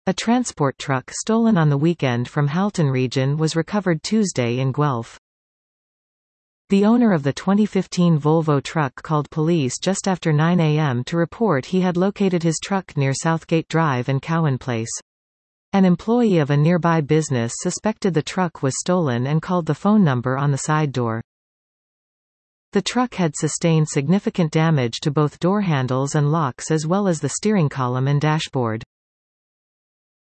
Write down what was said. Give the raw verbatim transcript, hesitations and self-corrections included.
A transport truck stolen on the weekend from Halton region was recovered Tuesday in Guelph. The owner of the twenty fifteen Volvo truck called police just after nine A M to report he had located his truck near Southgate Drive and Cowan Place. An employee of a nearby business suspected the truck was stolen and called the phone number on the side door. The truck had sustained significant damage to both door handles and locks as well as the steering column and dashboard.